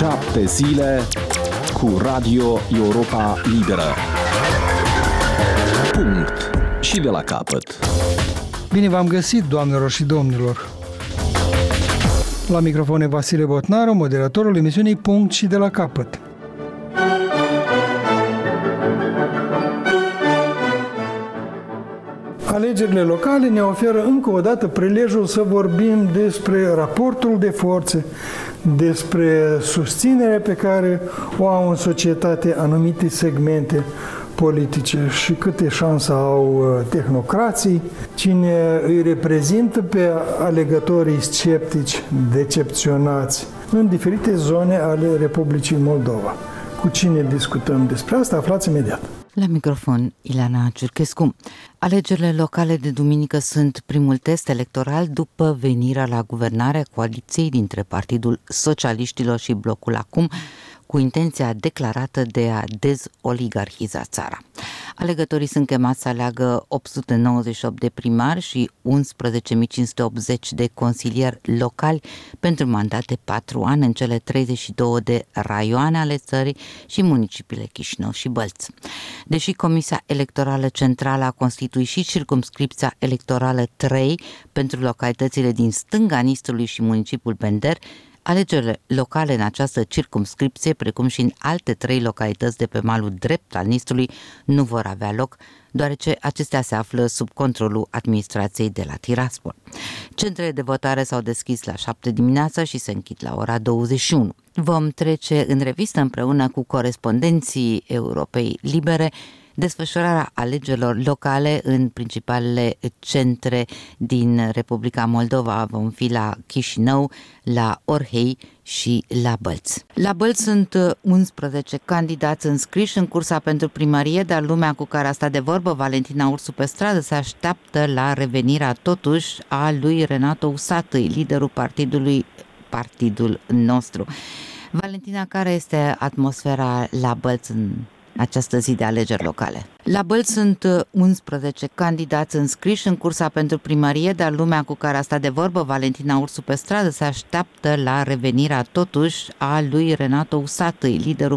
7 zile cu Radio Europa Liberă. Punct. Și de la capăt. Bine v-am găsit, doamnelor și domnilor. La microfon e Vasile Botnaru, moderatorul emisiunii Punct și de la capăt. Alegerile locale ne oferă încă o dată prilejul să vorbim despre raportul de forțe, despre susținerea pe care o au în societate anumite segmente politice și câte șanse au tehnocrații, cine îi reprezintă pe alegătorii sceptici, decepționați în diferite zone ale Republicii Moldova. Cu cine discutăm despre asta, aflați imediat. La microfon, Ileana Ciurchescu. Alegerile locale de duminică sunt primul test electoral după venirea la guvernare coaliției dintre Partidul Socialiștilor și Blocul Acum, cu intenția declarată de a dezoligarhiza țara. Alegătorii sunt chemați să aleagă 898 de primari și 11.580 de consilieri locali pentru mandat de 4 ani în cele 32 de raioane ale țării și municipiile Chișinău și Bălți. Deși Comisia Electorală Centrală a constituit și circumscripția electorală 3 pentru localitățile din stânga Nistrului și municipiul Bender, alegerile locale în această circumscripție, precum și în alte 3 localități de pe malul drept al Nistrului, nu vor avea loc, deoarece acestea se află sub controlul administrației de la Tiraspol. Centrele de votare s-au deschis la 7 dimineața și se închid la ora 21. Vom trece în revistă împreună cu corespondenții Europei Libere desfășurarea alegerilor locale în principalele centre din Republica Moldova. Vom fi la Chișinău, la Orhei și la Bălți. La Bălți sunt 11 candidați înscriși în cursa pentru primărie, dar lumea cu care a stat de vorbă, Valentina Ursu pe stradă, se așteaptă la revenirea totuși a lui Renato Usatăi, liderul Partidul Nostru. Valentina, care este atmosfera la Bălți în această zi de alegeri locale? La Bălți sunt 11 candidați înscriși în cursa pentru primărie, dar lumea cu care a stat de vorbă, Valentina Ursu pe stradă, se așteaptă la revenirea totuși a lui Renato Usatăi, liderul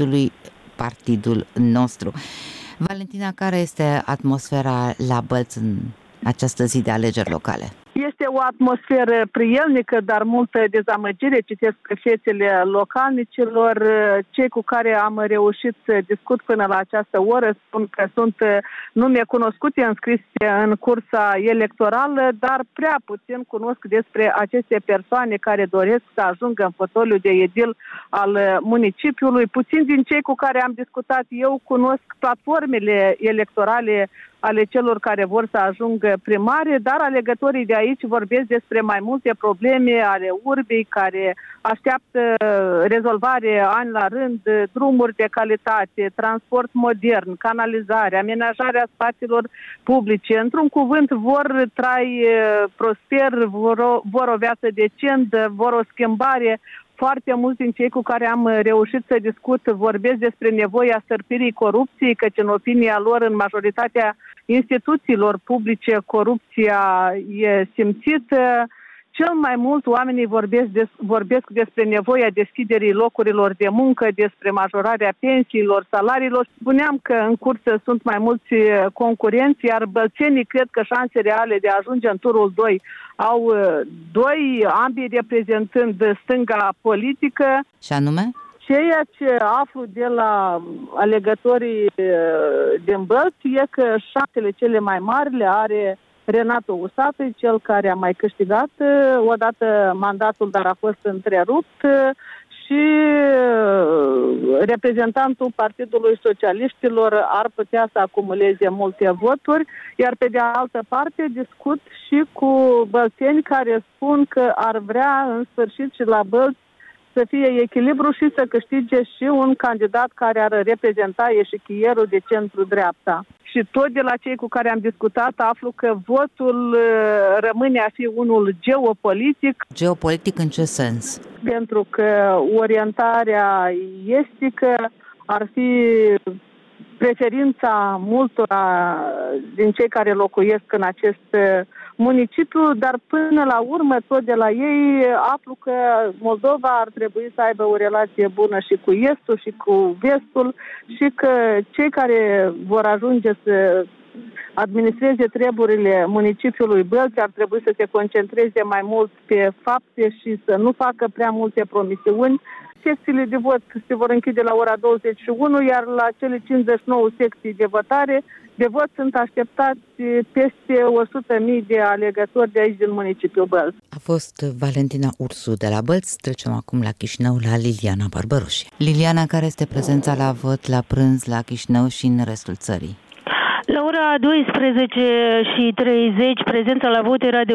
Partidul Nostru. Valentina, care este atmosfera la Bălți în această zi de alegeri locale? Este o atmosferă prielnică, dar multă dezamăgire. Citesc pe fețele localnicilor. Cei cu care am reușit să discut până la această oră spun că sunt nume cunoscute înscrise în cursa electorală, dar prea puțin cunosc despre aceste persoane care doresc să ajungă în fotoliul de edil al municipiului. Puțin din cei cu care am discutat eu cunosc platformele electorale ale celor care vor să ajungă primari, dar alegătorii de aici vorbesc despre mai multe probleme ale urbii care așteaptă rezolvare ani la rând, drumuri de calitate, transport modern, canalizare, amenajarea spațiilor publice. Într-un cuvânt, vor trai prosper, vor o viață decentă, vor o schimbare. Foarte mulți din cei cu care am reușit să discut vorbesc despre nevoia stârpirii corupției, căci în opinia lor, în majoritatea instituțiilor publice, corupția e simțită. Cel mai mult oamenii vorbesc despre nevoia deschiderii locurilor de muncă, despre majorarea pensiilor, salariilor. Spuneam că în cursă sunt mai mulți concurenți, iar bălțenii cred că șanse reale de a ajunge în turul 2 au 2, ambii reprezentând stânga politică. Și anume? Ceea ce aflu de la alegătorii din Bălți e că șansele cele mai mari le are Renato Usatăi, cel care a mai câștigat odată mandatul, dar a fost întrerupt, și reprezentantul Partidului Socialiștilor ar putea să acumuleze multe voturi, iar pe de altă parte discut și cu bălțeni care spun că ar vrea în sfârșit și la Bălți să fie echilibru și să câștige și un candidat care ar reprezenta eșichierul de centru-dreapta. Și tot de la cei cu care am discutat aflu că votul rămâne a fi unul geopolitic. Geopolitic în ce sens? Pentru că orientarea estică ar fi preferința multora din cei care locuiesc în acest municipiu, dar până la urmă, tot de la ei, aflu că Moldova ar trebui să aibă o relație bună și cu Estul și cu Vestul și că cei care vor ajunge să administreze treburile municipiului Bălți ar trebui să se concentreze mai mult pe fapte și să nu facă prea multe promisiuni. Secțiile de vot se vor închide la ora 21, iar la cele 59 secții de vot sunt așteptați peste 100.000 de alegători de aici din municipiul Bălți. A fost Valentina Ursu de la Bălți. Trecem acum la Chișinău, la Liliana Barbaroșie. Liliana, care este prezența la vot la prânz la Chișinău și în restul țării? La ora 12:30 prezența la vot era de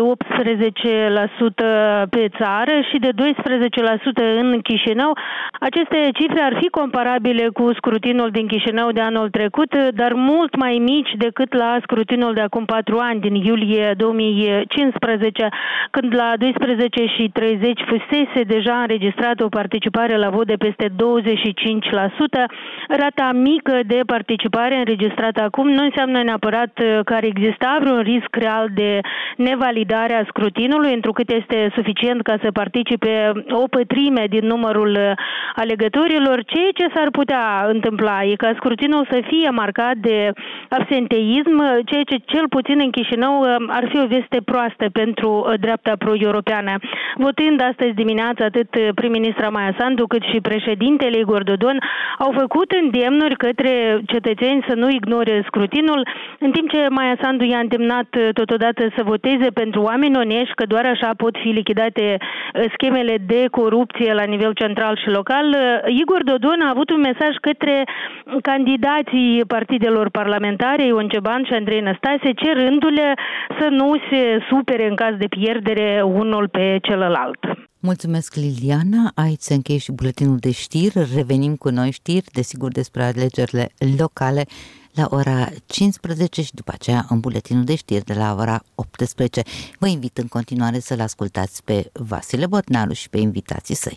18% pe țară și de 12% în Chișinău. Aceste cifre ar fi comparabile cu scrutinul din Chișinău de anul trecut, dar mult mai mici decât la scrutinul de acum 4 ani, din iulie 2015, când la 12:30 fusese deja înregistrată o participare la vot de peste 25%. Rata mică de participare înregistrată acum nu înseamnă neapărat că ar exista vreun risc real de nevalidare a scrutinului, întrucât este suficient ca să participe o pătrime din numărul alegătorilor. Ceea ce s-ar putea întâmpla e ca scrutinul să fie marcat de absenteism, ceea ce cel puțin în Chișinău ar fi o veste proastă pentru dreapta pro-europeană. Votând astăzi dimineață, atât prim-ministra Maia Sandu cât și președintele Igor Dodon au făcut îndemnuri către cetățeni să nu ignore scrutinul, în timp ce Maia Sandu i-a îndemnat totodată să voteze pentru oameni onești, că doar așa pot fi lichidate schemele de corupție la nivel central și local. Igor Dodon a avut un mesaj către candidații partidelor parlamentare, Ion Ceban și Andrei Năstase, cerându-le să nu se supere în caz de pierdere unul pe celălalt. Mulțumesc, Liliana. Aici se încheie și buletinul de știri. Revenim cu noi știri, desigur, despre alegerile locale la ora 15 și după aceea în buletinul de știri de la ora 18. Vă invit în continuare să-l ascultați pe Vasile Botnaru și pe invitații săi.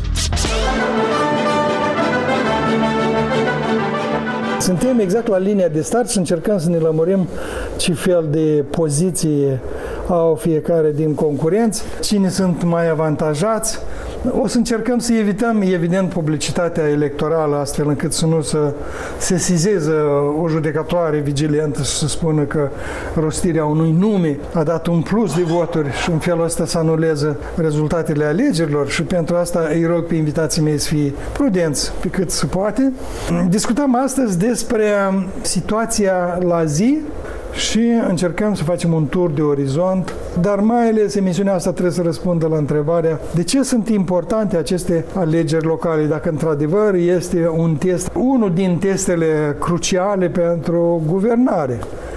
Suntem exact la linia de start și încercăm să ne lămurim ce fel de poziție au fiecare din concurenți, cine sunt mai avantajați. O să încercăm să evităm, evident, publicitatea electorală, astfel încât să nu se sesizeze o judecătoare vigilentă și să spună că rostirea unui nume a dat un plus de voturi și în felul ăsta să anuleze rezultatele alegerilor și pentru asta îi rog pe invitații mei să fie prudenți pe cât se poate. Discutăm astăzi despre situația la zi și încercăm să facem un tur de orizont, dar mai ales emisiunea asta trebuie să răspundă la întrebarea de ce sunt importante aceste alegeri locale, dacă într-adevăr este un test, unul din testele cruciale pentru guvernare,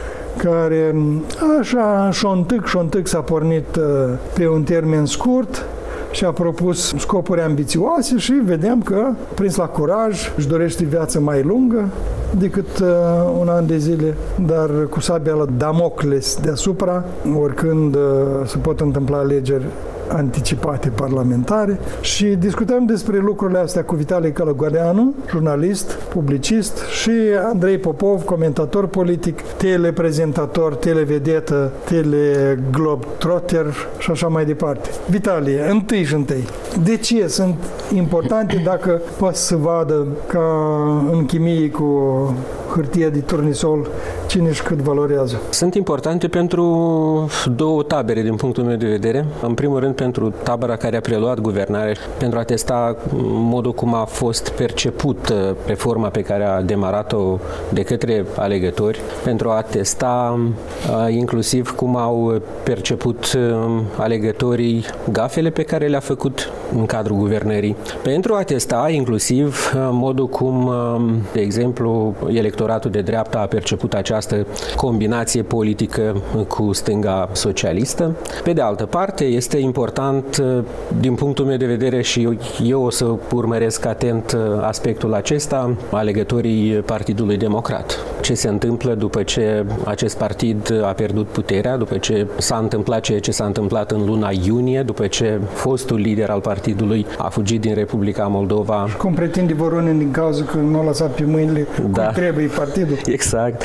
care așa șontâc s-a pornit pe un termen scurt și a propus scopuri ambițioase și vedem că, prins la curaj, își dorește viață mai lungă decât un an de zile, dar cu sabia la Damocles deasupra, oricând se pot întâmpla alegeri anticipate parlamentare și discutăm despre lucrurile astea cu Vitalie Călăgoleanu, jurnalist, publicist și Andrei Popov, comentator politic, teleprezentator, televedetă, teleglobetrotter și așa mai departe. Vitalie, întâi, de ce sunt importante dacă poate să vadă ca în chimie cu hârtie de turnisol cine și cât valorează? Sunt importante pentru două tabere din punctul meu de vedere. În primul rând pentru tabăra care a preluat guvernarea, pentru a testa modul cum a fost perceput reforma pe care a demarat-o de către alegători, pentru a testa inclusiv cum au perceput alegătorii gafele pe care le-a făcut în cadrul guvernării, pentru a testa inclusiv modul cum, de exemplu, electoratul de dreapta a perceput această combinație politică cu stânga socialistă. Pe de altă parte, este important din punctul meu de vedere și eu o să urmăresc atent aspectul acesta, alegătorii Partidului Democrat. Ce se întâmplă după ce acest partid a pierdut puterea, după ce s-a întâmplat ceea ce s-a întâmplat în luna iunie, după ce fostul lider al partidului a fugit din Republica Moldova. Și cum pretinde Voronin din cauza că nu a lăsat pe mâinile cum trebuie partidul. Exact. Tot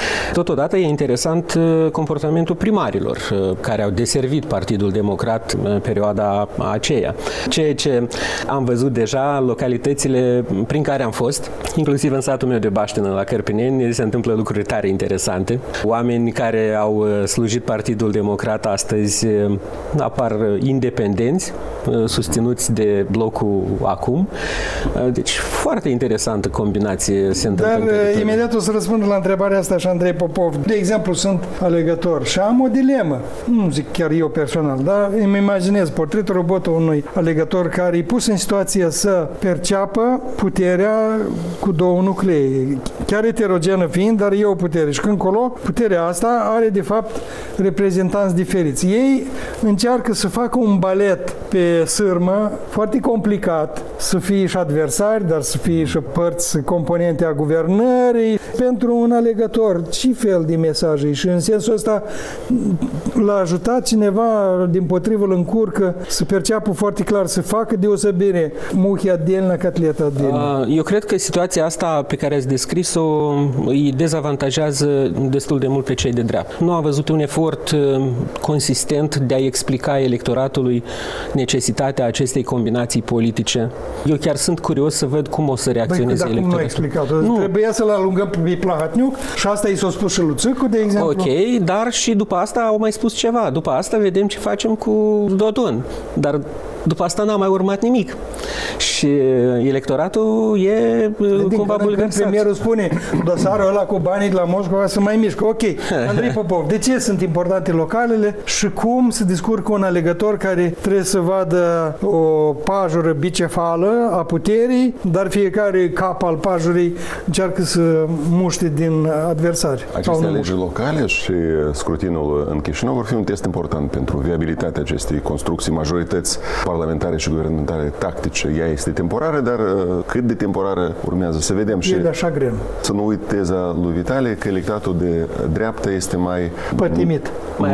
totodată e interesant comportamentul primarilor care au deservit Partidul Democrat în perioada aceea. Ceea ce am văzut deja, localitățile prin care am fost, inclusiv în satul meu de Baștenă, la Cărpineni, se întâmplă lucruri tare interesante. Oameni care au slujit Partidul Democrat astăzi apar independenți, susținuți de blocul acum. Deci, foarte interesantă combinație se întâmplă. Dar imediat o să răspund la întrebarea asta și Andrei Popov. De exemplu, sunt alegător și am o dilemă. Nu zic chiar eu personal, dar îmi imaginez portretul robotul unui alegător care e pus în situație să perceapă puterea cu două nuclee, chiar eterogenă fiind, dar e o putere. Și când colo, puterea asta are de fapt reprezentanți diferiți. Ei încearcă să facă un balet pe sârmă foarte complicat, să fie și adversari, dar să fie și părți componente a guvernării. Pentru un alegător, ce fel de mesaje? Și în sensul ăsta l-a ajutat cineva, dimpotrivă îl încurcă să perceapă foarte clar, să facă deosebire muhia delna, catleta delna. Eu cred că situația asta pe care ați descris-o îi dezavantajează destul de mult pe cei de dreapta. Nu a văzut un efort consistent de a explica electoratului necesitatea acestei combinații politice. Eu chiar sunt curios să văd cum o să reacționeze electoratul. Cum nu a explicat? Trebuia să-l alungăm pe Plahatniuc și asta i s-a spus și lui Țâcu, de exemplu. Ok, dar și după asta au mai spus ceva. După asta vedem ce facem cu Dodon. Dar după asta n-a mai urmat nimic. Și electoratul e cumva bulversat. Premierul spune, dosarul ăla cu banii de la Moscova să mai mișcă. Ok, Andrei Popov, de ce sunt importante localele și cum se descurcă un alegător care trebuie să vadă o pajură bicefală a puterii, dar fiecare cap al pajurii încearcă să muște din adversari. Aceste alegeri locale și scrutinul în Chișinău vor fi un test important pentru viabilitatea acestei construcții, majorități parlamentare și guvernamentale tactice. Ea este temporară, dar cât de temporară urmează să vedem. Și așa greu. Să nu uit teza lui Vitale că electoratul de dreapta este mai pătimit,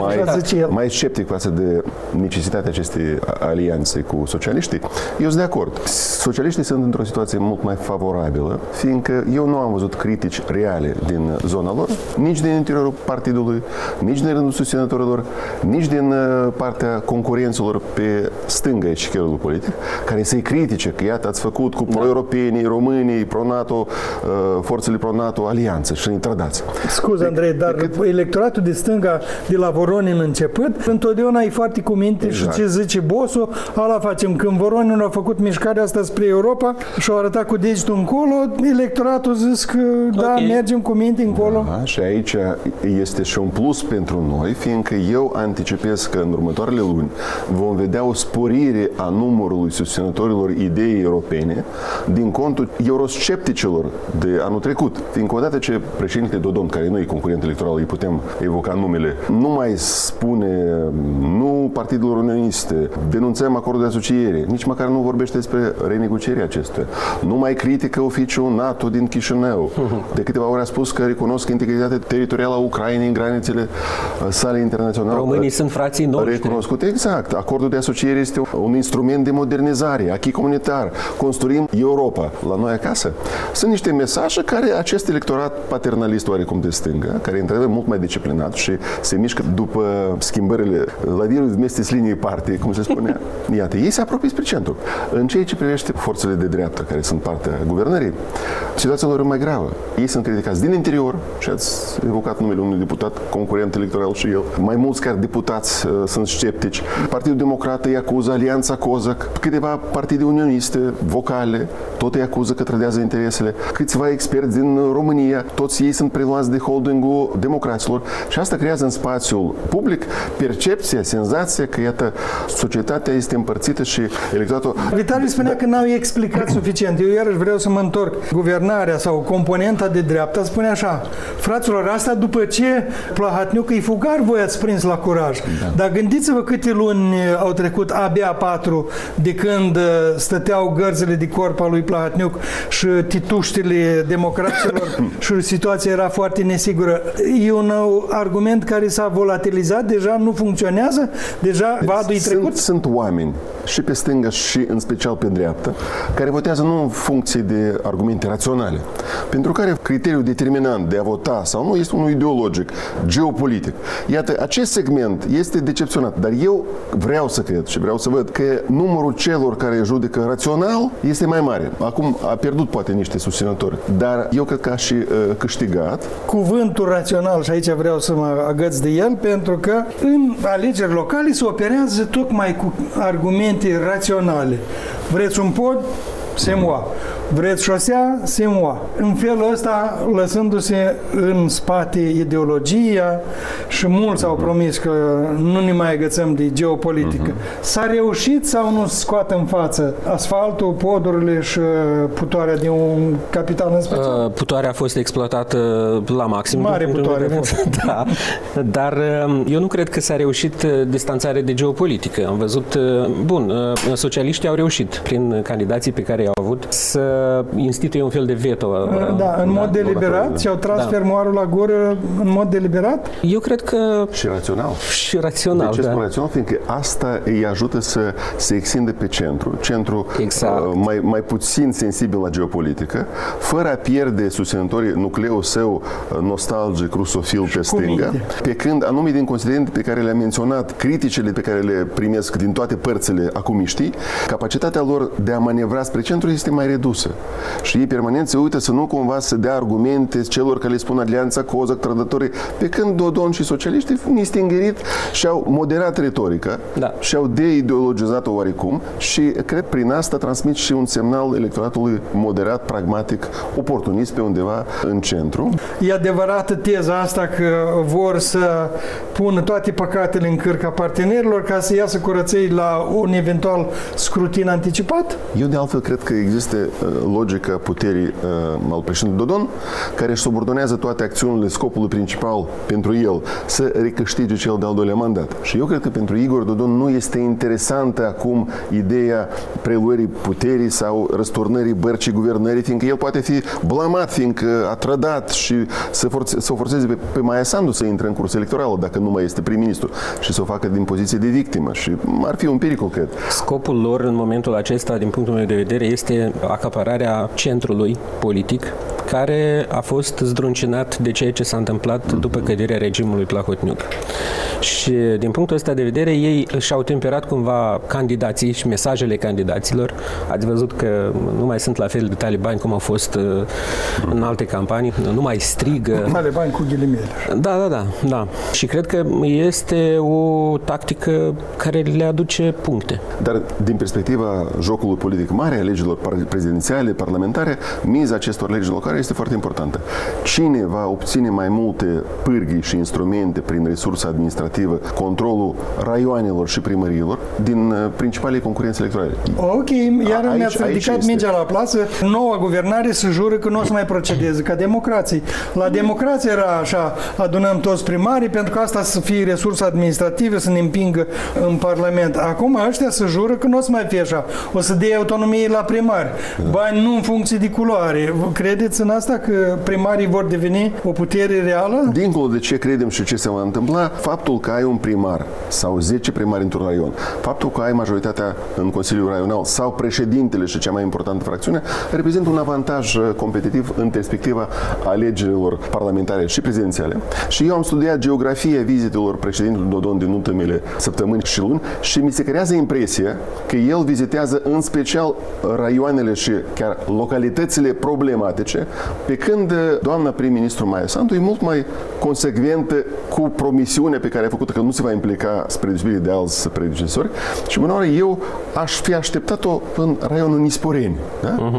mai sceptic față de necesitatea acestei alianțe cu socialiștii. Eu sunt de acord. Socialiștii sunt într-o situație mult mai favorabilă, fiindcă eu nu am văzut critici reale din zona lor, nici din interiorul partidului, nici din rândul susținătorilor, nici din partea concurenților pe stânga eșicherului politic, care să-i critique că iată ați făcut cu pro-europenii, românii, pro-NATO, forțele pro-NATO alianță și ne trădați. Scuze, Andrei, dar electoratul de stânga de la Voronin început, întotdeauna e foarte cu minte și ce zice bossul, ala facem. Când Voronin a făcut mișcarea asta spre Europa și a arătat cu degetul încolo, electoratul zis că da, mergem cu minte încolo. Da, și aici este și un plus pentru noi, fiindcă eu anticipez că în următoarele luni vom vedea o sporire a numărului susținătorilor ideii europene din contul euroscepticilor de anul trecut. Fiindcă odată ce președintele Dodon, care nu e concurent electoral, îi putem evoca numele, nu mai spune nu partidelor unioniste, denunțăm acordul de asociere, nici măcar nu vorbește despre renegocierea acestuia. Nu mai critică oficiul NATO din Chișinău. De câteva ori a spus că recunosc integritatea teritorială a Ucrainei în granițele sale internaționale. Românii sunt frații noștri. Recunoscut, exact. Acordul de asociere este un instrument de modernizare, acquis comunitar. Construim Europa la noi acasă. Sunt niște mesaje care acest electorat paternalist oarecum de stânga, care într-adevăr mult mai disciplinat și se mișcă după schimbările la virul mestis liniei parte, cum se spunea. Iată, ei se apropie spre centru. În ceea ce privește forțele de dreapta, care sunt partea guvernării, situația lor e mai gravă. Ei sunt criticați din interior și ați evocat numele unui deputat concurent electoral și el. Mai mulți chiar deputați sunt sceptici. Partidul Democrat îi acuză, Alianța Cozac, câteva partide unioniste, vocale, tot îi acuză că trădează interesele. Câțiva experți din România, toți ei sunt preluați de holdingul democraților și asta creează în spațiul public percepția, senzația că, iată, societatea este împărțită și electoratul... Vitaliu spunea că n-au explicat suficient. Eu iarăși vreau să mă întorc. Guvernarea sau componenta de dreapta spune așa: fraților, asta după ce Plahatniuc îi fugar, voi ați prins la curaj. Da. Dar gândiți-vă câte luni au trecut, abia 4, de când stăteau erau gărzile de corp al lui Plahotniuc și tituștile democraților și situația era foarte nesigură. E un argument care s-a volatilizat, deja nu funcționează, deja vadul-i trecut? Sunt oameni și pe stânga și în special pe dreapta care votează nu în funcție de argumente raționale, pentru care criteriul determinant de a vota sau nu este unul ideologic, geopolitic. Iată, acest segment este decepționat, dar eu vreau să cred și vreau să văd că numărul celor care judecă rațional este mai mare. Acum a pierdut poate niște susținători, dar eu cred că a și câștigat. Cuvântul rațional, și aici vreau să mă agăț de el, pentru că în alegeri locale se operează tocmai cu argumente raționale. Vreți un pod? Se moa. Vreți șosea? Se moa. În felul ăsta, lăsându-se în spate ideologia, și mulți au promis că nu ne mai agățăm de geopolitică. S-a reușit sau nu scoate în față asfaltul, podurile și putoarea din un capital în special? Putoarea a fost exploatată la maxim. Mare putoare a fost. Da, dar eu nu cred că s-a reușit distanțare de geopolitică. Am văzut, socialiștii au reușit prin candidații pe care i-au avut să instituie un fel de veto. În mod deliberat? Și-au tras fermoarul la gură în mod deliberat? Eu cred că... Și rațional. Și rațional, de ce spun rațional? Fiindcă asta îi ajută să se extindă pe centru exact. mai puțin sensibil la geopolitică, fără a pierde susținătorii nucleul său nostalgic, rusofil pe stânga, pe când anume din considerente pe care le-am menționat, criticile pe care le primesc din toate părțile acumiștii, capacitatea lor de a manevra spre centru este mai redusă. Și ei permanent se uită să nu cumva să dea argumente celor care le spun alianța Cozac, trădătorii, pe când Dodon și socialiștii nistingerit și-au moderat retorica, și-au deideologizat-o oarecum și cred prin asta transmit și un semnal electoratului moderat, pragmatic, oportunist pe undeva în centru. E adevărată teza asta că vor să pună toate păcatele în cârca partenerilor ca să iasă curăței la un eventual scrutin anticipat? Eu de altfel cred că există logica puterii al președintelui Dodon, care își subordonează toate acțiunile scopului principal pentru el să recâștige cel de-al doilea mandat. Și eu cred că pentru Igor Dodon nu este interesantă acum ideea preluării puterii sau răsturnării bărcii guvernării, fiindcă el poate fi blamat, fiindcă a trădat și să o forțeze pe Maia Sandu să intre în curs electoral dacă nu mai este prim-ministru și să o facă din poziție de victimă. Și ar fi un pericol, cred. Scopul lor în momentul acesta, din punctul meu de vedere, este acapararea centrului politic, care a fost zdruncinat de ceea ce s-a întâmplat după căderea regimului Plahotniuc. Și din punctul ăsta de vedere, ei și-au temperat cumva candidații și mesajele candidaților. Ați văzut că nu mai sunt la fel de talibani cum au fost în alte campanii, nu mai strigă. Talibani cu ghilimele. Da. Și cred că este o tactică care le aduce puncte. Dar din perspectiva jocului politic mare, alegerilor prezidențiale, parlamentare, miza acestor legi locale este foarte importantă. Cine va obține mai multe pârghii și instrumente prin resursa administrativă, controlul raioanelor și primăriilor din principalele concurențe electorale? Ok, iar mi-ați ridicat mingea la plasă. Noua guvernare se jură că nu o să mai procedeze ca democrații. La democrație era așa, adunăm toți primarii pentru că asta să fie resursa administrativă, să ne împingă în Parlament. Acum ăștia se jură că nu o să mai fie așa. O să dea autonomie la primari. Bani nu în funcție de culoare. Credeți în asta că primarii vor deveni o putere reală? Dincolo de ce credem și ce se va întâmpla, faptul că ai un primar sau 10 primari într-un raion, faptul că ai majoritatea în Consiliul Raional sau președintele și cea mai importantă fracțiune, reprezintă un avantaj competitiv în perspectiva alegerilor parlamentare și prezidențiale. Și eu am studiat geografia vizitelor președintelui Dodon din ultimele săptămâni și luni și mi se creează impresia că el vizitează în special raioanele și chiar localitățile problematice, pe când doamna prim-ministru Maia Sandu e mult mai consecventă cu promisiunea pe care a făcut-o că nu se va implica spre deosebire de alți predecesori și uneori eu aș fi așteptat-o în raionul Nisporeni. Da?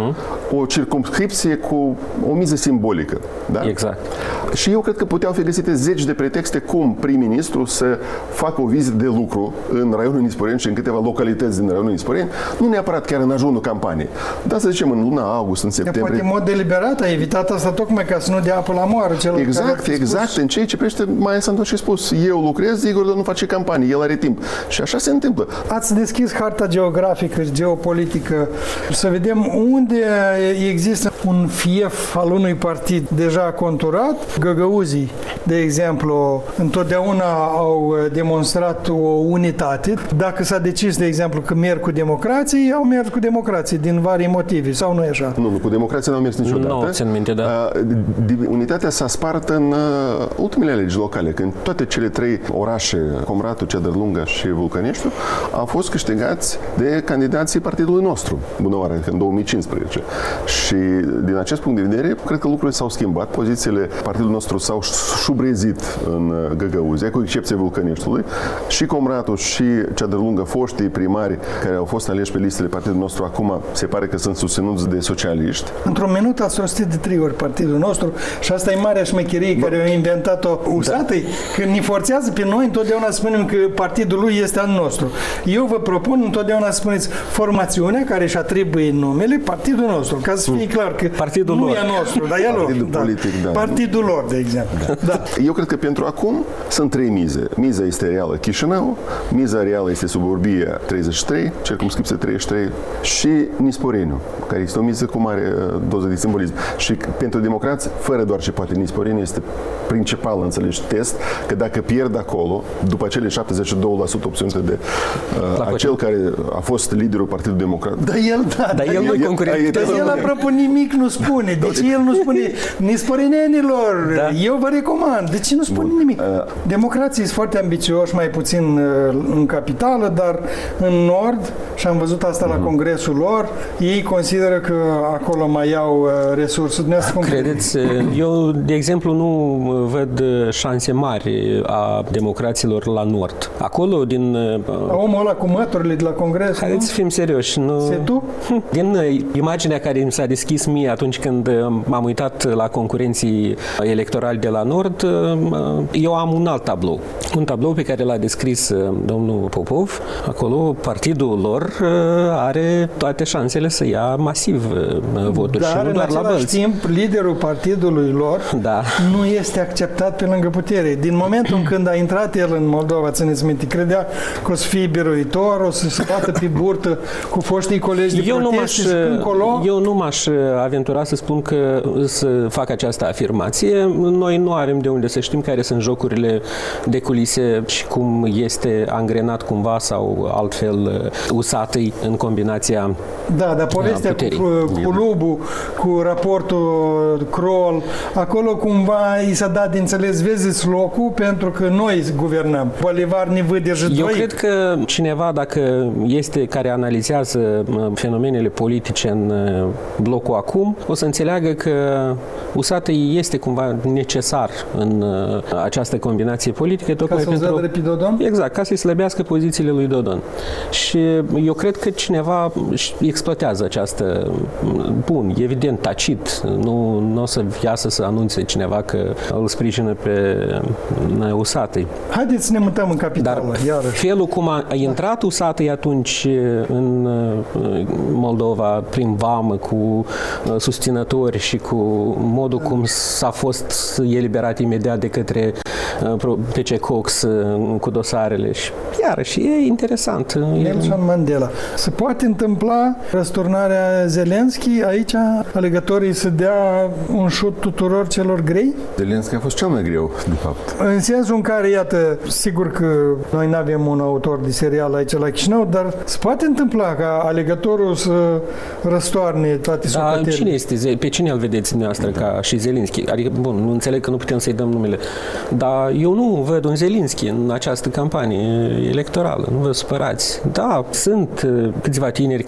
o circumscripție cu o miză simbolică. Da? Exact. Și eu cred că puteau fi găsite zeci de pretexte cum prim-ministru să facă o vizită de lucru în raionul Nisporeni și în câteva localități din raionul Nisporeni, nu neapărat chiar în ajunul campaniei, dar să zicem în luna august, în septembrie. Poate în mod deliberat a evitat asta tocmai ca să nu dea apă la moară celor Exact. În ceea ce privește Maia Sandu și spus, eu lucrez, Igor nu face campanie, el are timp. Și așa se întâmplă. Ați deschis harta geografică și geopolitică să vedem unde există un fief al unui partid deja conturat. Găgăuzii, de exemplu, întotdeauna au demonstrat o unitate. Dacă s-a decis, de exemplu, că merg cu democrații, au mers cu democrații din vari motive, sau nu e așa? Nu, cu democrația nu au mers niciodată. Nu, țin minte, da. Unitatea s-a spart în ultimele legi locale, când toate cele trei orașe, Comratul, Ceadărlunga și Vulcăneștiul, au fost câștigați de candidații partidului nostru, bună oară, în 2015. Și din acest punct de vedere, cred că lucrurile s-au schimbat. Pozițiile partidului nostru s-au șubrezit în Găgăuzia, cu excepția Vulcăneștiului. Și Comratul și Ceadărlungă, foștii primari care au fost aleși pe listele partidului nostru, acum se pare că sunt susținuți de socialiști. Într-un minut ați rostit de 3 ori partidul nostru și asta e marea șmecherie care a inventat-o USAT-ii, când ne forțează pe noi, întotdeauna spunem că partidul lui este al nostru. Eu vă propun întotdeauna să spuneți formațiunea care își atribuie numele partidul nostru, ca să fie clar că partidul nu lor. e nostru, dar e lor. Partidul politic, da. Partidul lor, de exemplu. Da. Eu cred că pentru acum sunt 3 mize. Miza este reală Chișinău, miza reală este Suburbia 33, circumscripție 33 și Nisporeniu, care este o miză cu mare doză de simbolism. Și pentru democrați, fără doar ce poate Nisporeniu, este principal, înțelegi, test, că dacă pierd acolo, după cele 72% obținute de acel care a fost liderul Partidului Democrat. Dar el nu-i concurent. Dar el, apropo, nimic nu spune. De ce el nu spune nisporenenilor? Da. Eu vă recomand. De ce nu spune nimic? Democrații sunt foarte ambițioși, mai puțin în capitală, dar în nord, și am văzut asta la congresul lor, ei consideră că acolo mai au resurse. Credeți? Eu, de exemplu, nu văd șanse mari a democraților la nord. Acolo, din... Omul ăla cu măturile de la congres, haideți să fim serioși. Din imaginea care mi s-a deschis mie atunci când m-am uitat la concurenții electorali de la nord, eu am un alt tablou. Un tablou pe care l-a descris domnul Popov. Acolo, partidul lor are toate șansele să ia masiv voturi și nu doar la Bălți. Dar, în același timp, liderul partidului lor nu este acceptat pe lângă putere. Din momentul când a intrat el în Moldova, țineți minte, credea că o să fie biruitor, o să se bată pe burtă cu foștii colegi de proteste și încolo. Eu nu m-aș aventura să spun că să fac această afirmație. Noi nu avem de unde să știm care sunt jocurile de culise și cum este angrenat cumva sau altfel USAT-ii în combinația dar povestea cu Lubu, cu raportul Kroll, acolo cumva i s-a dat de înțeles, vezi locul pentru că noi guvernăm. Bolivar ne vâdeje doi. Eu cred că cineva, dacă este care analizează fenomenele politice în blocul acum, o să înțeleagă că USAT este cumva necesar în această combinație politică. Ca să-l zadă pe Dodon? Exact, ca să-i slăbească pozițiile lui Dodon. Și eu cred că cineva exploatează această... Bun, evident, tacit. Nu o să iasă să anunțe cineva că îl sprijină pe USAT. Haideți să ne mutăm în capitală. Dar iarăși. felul cum a intrat USAT atunci în Moldova, prin vamă, cu susținători și cu modul cum s-a fost eliberat imediat de către PC Cox cu dosarele. Și iarăși e interesant. Nelson Mandela. Se poate întâmpla răsturnarea Zelenski aici, alegătorii să dea un șut tuturor celor grei? Zelenski a fost cel mai greu, de fapt. În sensul în care, iată, sigur că noi nu avem un autor de serial aici la Chișinău, dar se poate întâmpla ca alegătorul să răstoarne toate socătele. Cine este? Pe cine îl vedeți dumneavoastră ca și Zelenski? Adică, bun, nu înțeleg că nu putem să-i dăm numele, dar eu nu văd un Zelenski în această campanie electorală, nu vă supărați. Da, sunt câțiva tineri care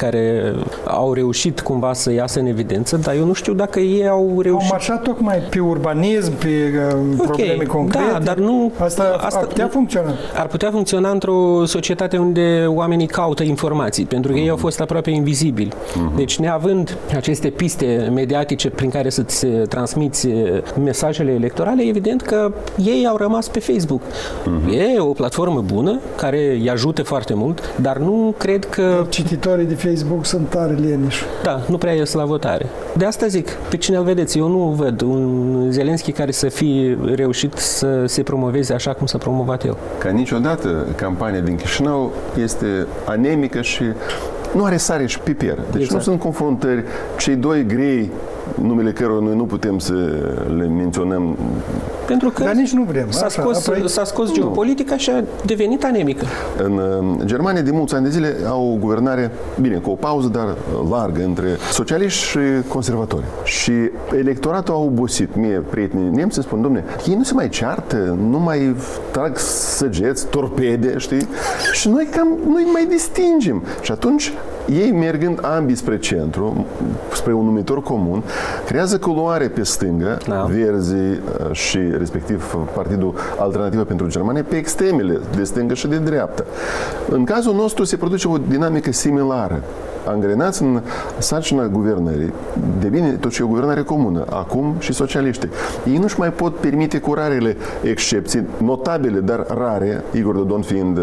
au reușit cumva să iasă în evidență, dar eu nu știu dacă ei au reușit. Au marșat tocmai pe urbanism, pe probleme concrete. Da, dar nu... Asta ar putea funcționa. Ar putea funcționa într-o societate unde oamenii caută informații, pentru că ei au fost aproape invizibili. Deci, neavând aceste piste mediatice prin care să-ți transmiți mesajele electorale, evident că ei au rămas pe Facebook. E o platformă bună, care îi ajută foarte mult, dar nu cred că... Cititorii de Facebook sunt tare leniși. Da, nu prea ies la votare. De asta zic, pe cine îl vedeți? Eu nu văd un Zelenski care să fie reușit să se promoveze așa cum s-a promovat el. Ca niciodată, campania din Chișinău este anemică și nu are sare și piper. Deci nu sunt confruntări. Cei doi grei, numele cărora noi nu putem să le menționăm. Pentru că dar nici nu vrem. S-a scos geopolitica și a devenit anemică. În Germania de mulți ani de zile au o guvernare, bine, cu o pauză, dar largă între socialiști și conservatori. Și electoratul a obosit. Mie, prietenii nemți, spun, dom'le, ei nu se mai ceartă, nu mai trag săgeți, torpede, știi? Și noi nu-i mai distingem. Și atunci ei, mergând ambii spre centru, spre un numitor comun, creează culoare pe stângă, Verzii și respectiv Partidul Alternativă pentru Germania, pe extremele de stângă și de dreapta. În cazul nostru se produce o dinamică similară. Angrenați în sarcina guvernării, de bine, totuși e o guvernare comună, acum și socialiștii. Ei nu-și mai pot permite, cu rarele excepții, notabile, dar rare, Igor Dodon fiind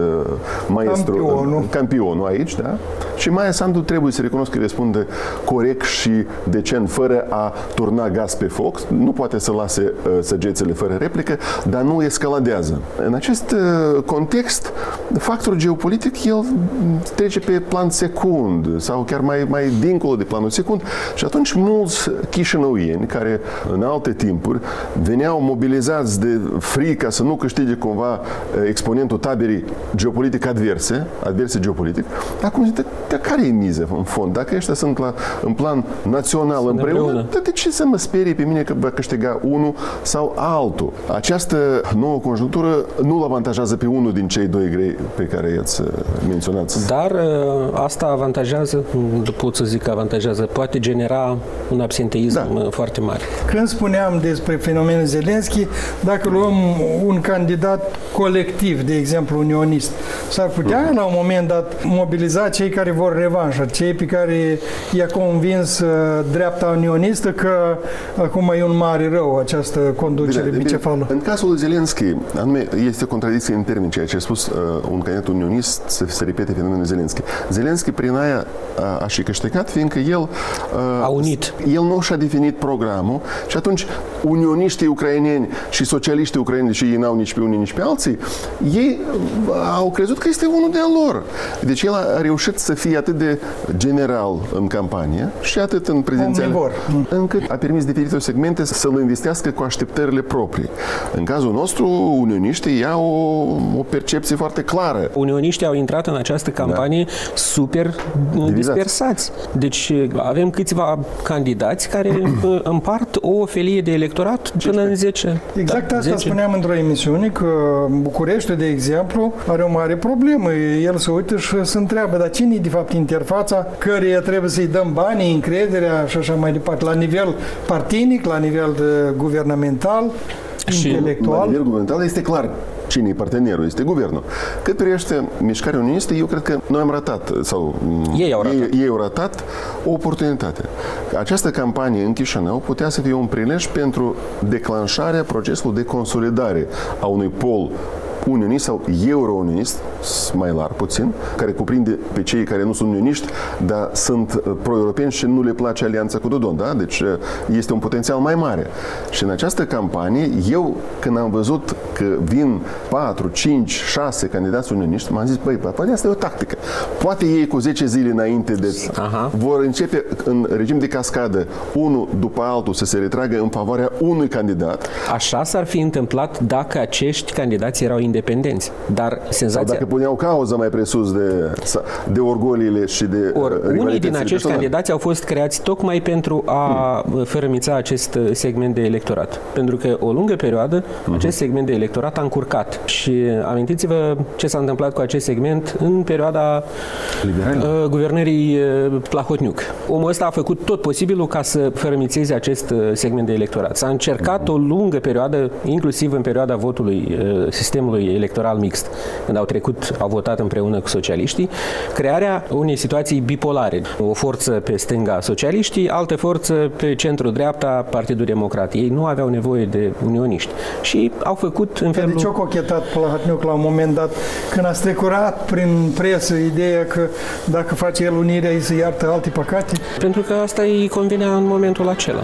campionul aici, da? Și Maia Sandu trebuie să recunosc că răspunde corect și decent, fără a turna gaz pe foc, nu poate să lase săgețele fără replică, dar nu escaladează. În acest context, factorul geopolitic, el trece pe plan secund, sau chiar mai dincolo de planul secund. Și atunci mulți chișinăuieni, care în alte timpuri veneau mobilizați de frica să nu câștige cumva exponentul taberii geopolitic adverse geopolitic, acum zic, dar care e miză în fond? Dacă ăștia sunt în plan național împreună, de ce să mă sperie pe mine că va câștiga unul sau altul? Această nouă conjunctură nu-l avantajează pe unul din cei doi grei pe care i-ați menționat. Dar asta avantajează, pot să zic că avantajează, poate genera un absenteism foarte mare. Când spuneam despre fenomenul Zelenski, dacă luăm un candidat colectiv, de exemplu unionist, s-ar putea la un moment dat mobiliza cei care vor revanșă, cei pe care i-a convins dreapta unionistă că acum e un mare rău această conducere bicefală. În cazul lui Zelenski, anume, este o contradicție în termeni, ceea ce a spus un candidat unionist să se repete fenomenul Zelenski. Zelenski prin aia a și câștigat, fiindcă el a unit. El nu și-a definit programul și atunci unioniștii ucraineni și socialiștii ucraineni, și ei n-au nici pe unii, nici pe alții, ei au crezut că este unul de-a lor. Deci el a reușit să fie atât de general în campanie și atât în prezențiale, încât a permis diferite segmente să-l investească cu așteptările proprii. În cazul nostru, unioniștii iau o percepție foarte clară. Unioniștii au intrat în această campanie super dispersați. Deci avem câțiva candidați care împart o felie de electorat până în 10. Exact asta spuneam într-o emisiune, că Bucureștiul, de exemplu, are o mare problemă. El se uită și se întreabă, dar cine e de fapt interfața căreia trebuie să-i dăm banii, încrederea și așa mai departe, la nivel partinic, la nivel guvernamental, intelectual. La nivel guvernamental este clar cine e partenerul, este guvernul. Cât privește mișcarea unionistă, eu cred că noi am ratat, sau ei au ratat o oportunitate. Această campanie în Chișinău putea să fie un prilej pentru declanșarea procesului de consolidare a unui pol unionist sau euro-unionist, mai larg puțin, care cuprinde pe cei care nu sunt unioniști, dar sunt pro-europeni și nu le place alianța cu Dodon, da? Deci este un potențial mai mare. Și în această campanie, eu, când am văzut că vin 4, 5, 6 candidați unioniști, m-am zis, băi, poate asta e o tactică. Poate ei cu 10 zile înainte vor începe în regim de cascadă, unul după altul, să se retragă în favoarea unui candidat. Așa s-ar fi întâmplat dacă acești candidați erau independenți. Dar senzația... Sau dacă puneau cauză mai presus de orgoliile și de unii din acești candidați au fost creați tocmai pentru a fărămița acest segment de electorat. Pentru că o lungă perioadă acest segment de electorat a încurcat. Și amintiți-vă ce s-a întâmplat cu acest segment în perioada guvernării Plahotniuc. Omul ăsta a făcut tot posibilul ca să fărămițeze acest segment de electorat. S-a încercat o lungă perioadă, inclusiv în perioada votului sistemului electoral mixt, când au votat împreună cu socialiștii, crearea unei situații bipolare. O forță pe stânga socialiștii, altă forță pe centru-dreapta Partidul Democrat. Ei nu aveau nevoie de unioniști. Și au făcut în felul... De ce a cochetat Plahotniuc la un moment dat, când a strecurat prin presă ideea că dacă face el unirea, îi se iartă alte păcate? Pentru că asta îi convenea în momentul acela.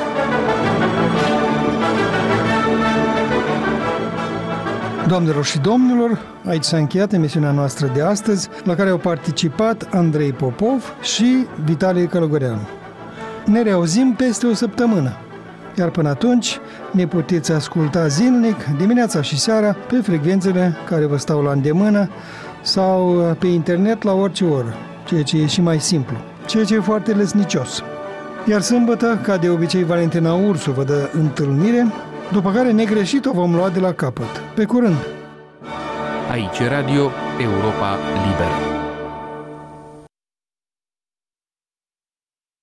Doamnelor și domnilor, aici s-a încheiat emisiunea noastră de astăzi, la care au participat Andrei Popov și Vitalie Călăgoreanu. Ne reauzim peste o săptămână, iar până atunci ne puteți asculta zilnic, dimineața și seara, pe frecvențele care vă stau la îndemână sau pe internet la orice oră, ceea ce e și mai simplu, ceea ce e foarte lesnicios. Iar sâmbătă, ca de obicei, Valentina Ursu vă dă întâlnire, după care negreșit o vom lua de la capăt. Pe curând! Aici Radio Europa Liberă.